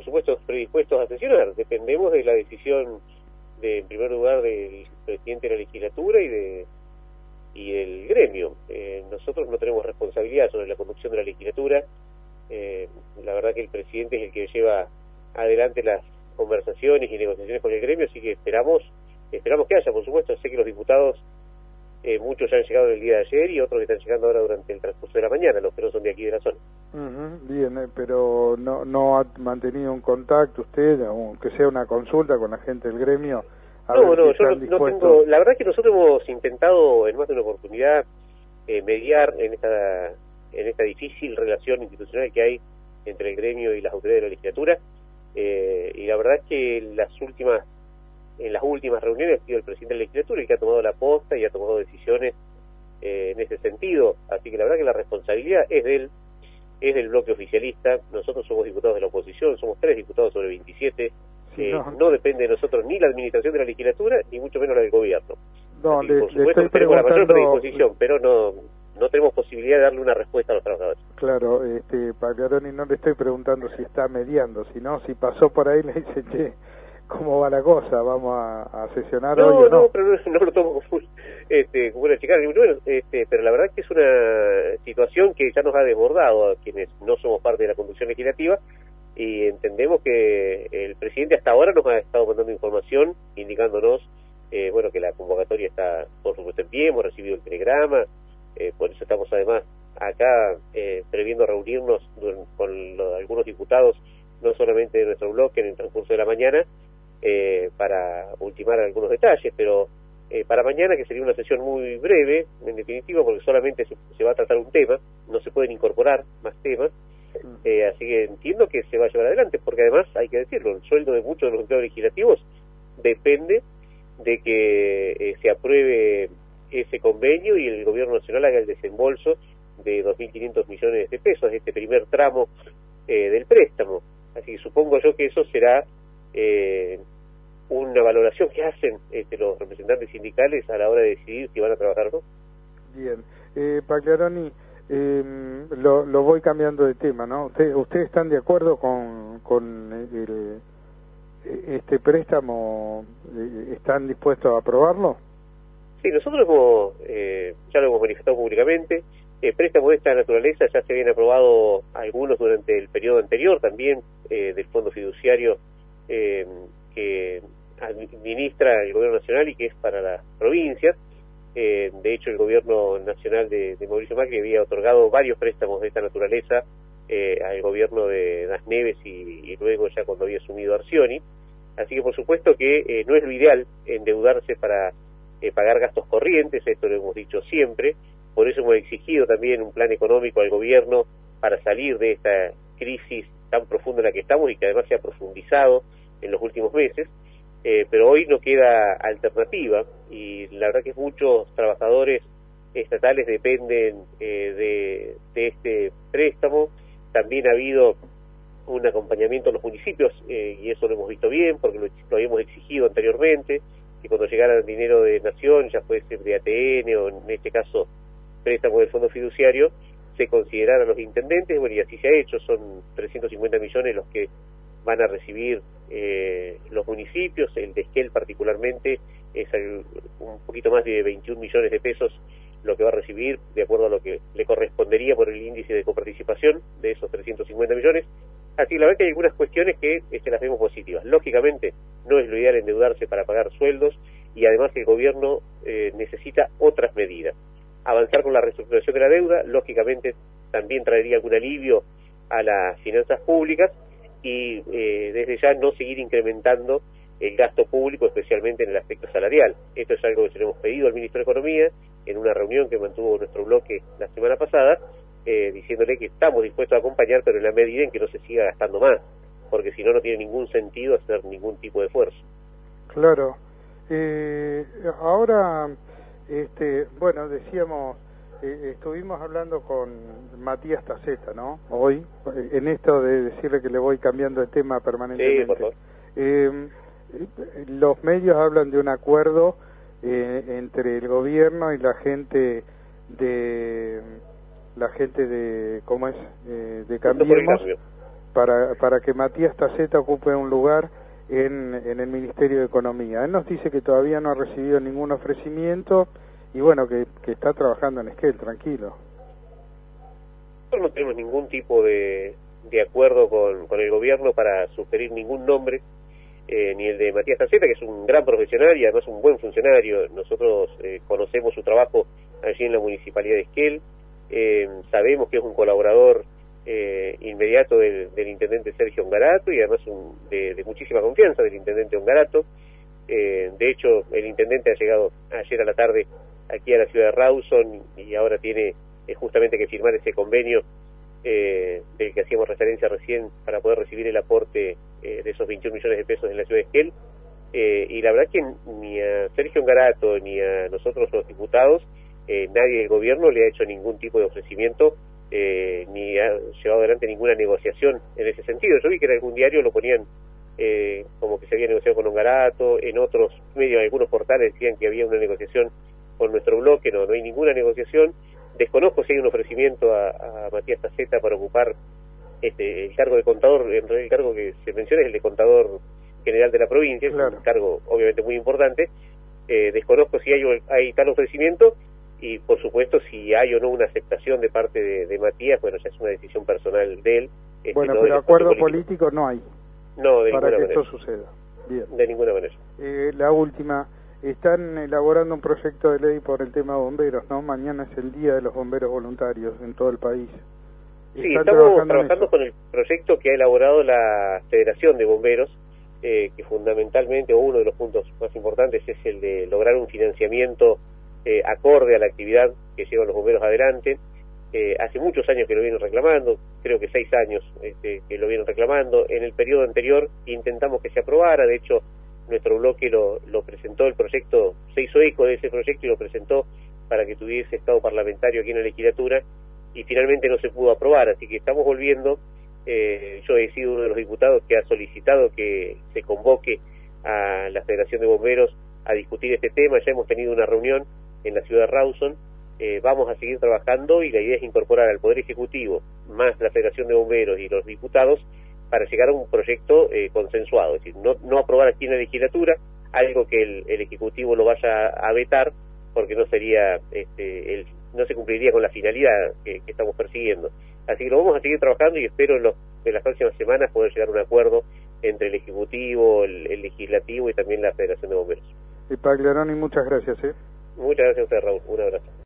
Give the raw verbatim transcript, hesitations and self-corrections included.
por supuesto, predispuestos a sesionar. Dependemos de la decisión, de, en primer lugar, del presidente de la legislatura y de y del gremio. Eh, nosotros no tenemos responsabilidad sobre la conducción de la legislatura. Eh, la verdad que el presidente es el que lleva adelante las conversaciones y negociaciones con el gremio, así que esperamos esperamos que haya, por supuesto. Sé que los diputados, eh, muchos ya han llegado el día de ayer y otros están llegando ahora durante el transcurso de la mañana, los que no son de aquí de la zona. Uh-huh, bien, eh, pero no no ha mantenido un contacto usted, aunque sea una consulta con la gente del gremio. A No, ver no, si yo no, están no tengo... La verdad es que nosotros hemos intentado en más de una oportunidad eh, mediar en esta en esta difícil relación institucional que hay entre el gremio y las autoridades de la legislatura, eh, y la verdad es que en las últimas en las últimas reuniones ha sido el presidente de la legislatura el que ha tomado la posta y ha tomado decisiones eh, en ese sentido, así que la verdad que la responsabilidad es de él, es del bloque oficialista. Nosotros somos diputados de la oposición, somos tres diputados sobre veintisiete. Sí, eh, no. no depende de nosotros ni la administración de la legislatura, ni mucho menos la del gobierno. No, Así que, le, por le supuesto, estoy tenemos la mayor preguntando... predisposición, pero no no tenemos posibilidad de darle una respuesta a los trabajadores. Claro, este, Pagliaroni, no le estoy preguntando si está mediando, sino si pasó por ahí y le dice, che, ¿cómo va la cosa? ¿Vamos a, a sesionar no, hoy o no? No, pero no, no lo tomo como, este, como una chica, bueno, este, pero la verdad es que es una situación que ya nos ha desbordado a quienes no somos parte de la conducción legislativa, y entendemos que el presidente hasta ahora nos ha estado mandando información indicándonos eh, bueno, que la convocatoria está por supuesto en pie, hemos recibido el telegrama, eh, por eso estamos además acá eh, previendo reunirnos con los, algunos diputados, no solamente de nuestro bloque en el transcurso de la mañana, eh, para ultimar algunos detalles, pero eh, para mañana, que sería una sesión muy breve, en definitiva, porque solamente se, se va a tratar un tema, no se pueden incorporar más temas, eh, así que entiendo que se va a llevar adelante, porque además, hay que decirlo, el sueldo de muchos de los empleados legislativos depende de que eh, se apruebe ese convenio y el gobierno nacional haga el desembolso de dos mil quinientos millones de pesos, este primer tramo eh, del préstamo. Así que supongo yo que eso será eh, una valoración que hacen este, los representantes sindicales a la hora de decidir si van a trabajar o no. Bien. Eh, Pagliaroni, eh, lo, lo voy cambiando de tema, ¿no? ¿Usted, ¿Ustedes están de acuerdo con, con el, este préstamo? ¿Están dispuestos a aprobarlo? Sí, nosotros hemos, eh, ya lo hemos manifestado públicamente. Eh, préstamos de esta naturaleza ya se habían aprobado algunos durante el periodo anterior también, eh, del fondo fiduciario eh, que administra el gobierno nacional y que es para las provincias. Eh, de hecho, el gobierno nacional de, de Mauricio Macri había otorgado varios préstamos de esta naturaleza eh, al gobierno de Das Neves y, y luego ya cuando había asumido Arcioni. Así que por supuesto que eh, no es lo ideal endeudarse para eh, pagar gastos corrientes, esto lo hemos dicho siempre. Por eso hemos exigido también un plan económico al gobierno para salir de esta crisis tan profunda en la que estamos y que además se ha profundizado en los últimos meses. Eh, pero hoy no queda alternativa y la verdad que muchos trabajadores estatales dependen eh, de, de este préstamo. También ha habido un acompañamiento en los municipios eh, y eso lo hemos visto bien porque lo, lo habíamos exigido anteriormente, que cuando llegara el dinero de Nación, ya puede ser de A T N o en este caso préstamo del fondo fiduciario, se consideraran los intendentes. Bueno, y así se ha hecho, son trescientos cincuenta millones los que van a recibir eh, los municipios. El de Esquel particularmente es el, un poquito más de veintiún millones de pesos lo que va a recibir, de acuerdo a lo que le correspondería por el índice de coparticipación de esos trescientos cincuenta millones. Así que la verdad que hay algunas cuestiones que este, las vemos positivas. Lógicamente no es lo ideal endeudarse para pagar sueldos y además el gobierno eh, necesita otras medidas. Avanzar con la reestructuración de la deuda, lógicamente también traería algún alivio a las finanzas públicas y eh, desde ya no seguir incrementando el gasto público, especialmente en el aspecto salarial. Esto es algo que se le hemos pedido al ministro de Economía en una reunión que mantuvo nuestro bloque la semana pasada, eh, diciéndole que estamos dispuestos a acompañar, pero en la medida en que no se siga gastando más, porque si no, no tiene ningún sentido hacer ningún tipo de esfuerzo. Claro. Eh, ahora, este, bueno, decíamos, eh, estuvimos hablando con Matías Taceta, ¿no? Hoy, en esto de decirle que le voy cambiando de tema permanentemente. Sí, por favor. Eh, los medios hablan de un acuerdo eh, entre el gobierno y la gente de la gente de ¿cómo es? Eh, de Cambiemos, para, para que Matías Taceta ocupe un lugar en, en el Ministerio de Economía. Él nos dice que todavía no ha recibido ningún ofrecimiento y bueno, que, que está trabajando en Esquel, tranquilo. Nosotros no tenemos ningún tipo de, de acuerdo con, con el gobierno para sugerir ningún nombre, eh, ni el de Matías Taceta, que es un gran profesional y además un buen funcionario. Nosotros eh, conocemos su trabajo allí en la Municipalidad de Esquel, eh, sabemos que es un colaborador eh, inmediato del, del intendente Sergio Ongarato y además un, de, de muchísima confianza del intendente Ongarato. Eh, de hecho, el intendente ha llegado ayer a la tarde aquí a la ciudad de Rawson y ahora tiene eh, justamente que firmar ese convenio eh, del que hacíamos referencia recién para poder recibir el aporte eh, de esos veintiún millones de pesos en la ciudad de Esquel. Eh, y la verdad que ni a Sergio Ongarato ni a nosotros los diputados, eh, nadie del gobierno le ha hecho ningún tipo de ofrecimiento, eh, ni ha llevado adelante ninguna negociación en ese sentido. Yo vi que en algún diario lo ponían eh, como que se había negociado con Ongarato, en otros medios, algunos portales decían que había una negociación con nuestro bloque. No, no hay ninguna negociación. Desconozco si hay un ofrecimiento a, a Matías Taceta para ocupar este, el cargo de contador. En realidad el cargo que se menciona es el de contador general de la provincia, claro. Es un cargo obviamente muy importante. Eh, desconozco si hay, hay tal ofrecimiento y por supuesto si hay o no una aceptación de parte de, de Matías, bueno, ya es una decisión personal de él. Este, bueno, no pero acuerdo político. político no hay. No, de para ninguna que manera. esto suceda. Bien. De ninguna manera. Eh, la última, están elaborando un proyecto de ley por el tema de bomberos, ¿no? Mañana es el Día de los Bomberos Voluntarios en todo el país. Sí, estamos trabajando, trabajando con el proyecto que ha elaborado la Federación de Bomberos, eh, que fundamentalmente, o uno de los puntos más importantes, es el de lograr un financiamiento eh, acorde a la actividad que llevan los bomberos adelante. Eh, hace muchos años que lo vienen reclamando, creo que seis años este, que lo vienen reclamando. En el periodo anterior intentamos que se aprobara, de hecho nuestro bloque lo, lo presentó, el proyecto, se hizo eco de ese proyecto y lo presentó para que tuviese estado parlamentario aquí en la legislatura y finalmente no se pudo aprobar, así que estamos volviendo. Eh, yo he sido uno de los diputados que ha solicitado que se convoque a la Federación de Bomberos a discutir este tema. Ya hemos tenido una reunión en la ciudad de Rawson. Eh, vamos a seguir trabajando y la idea es incorporar al Poder Ejecutivo más la Federación de Bomberos y los diputados para llegar a un proyecto eh, consensuado, es decir, no, no aprobar aquí en la legislatura algo que el, el Ejecutivo lo vaya a vetar, porque no sería, este, el, no se cumpliría con la finalidad que, que estamos persiguiendo. Así que lo vamos a seguir trabajando y espero en, los, en las próximas semanas poder llegar a un acuerdo entre el Ejecutivo, el, el Legislativo y también la Federación de Bomberos. Y Pagliaroni, muchas gracias. ¿eh? Muchas gracias a usted, Raúl. Un abrazo.